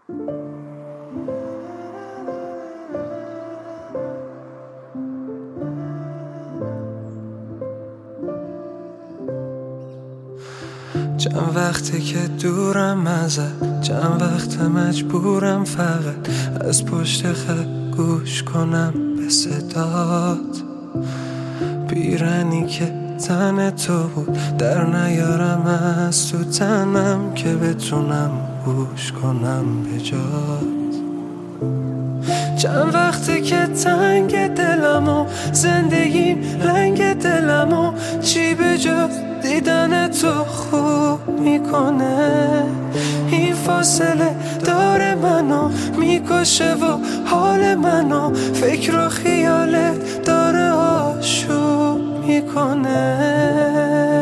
چند وقته که دورم ازت، چند وقت مجبورم فقط از پشت خط گوش کنم به صدات. پیرنی که تن تو بود در نیارم از تو تنم که بتونم گوش کنم به جات. چند وقته که تنگ دلم و زندگیم رنگ دلم و چی به جز دیدن تو خوب میکنه. این فاصله داره منو میکشه و حال منو فکر و خیالت داره آشوب میکنه.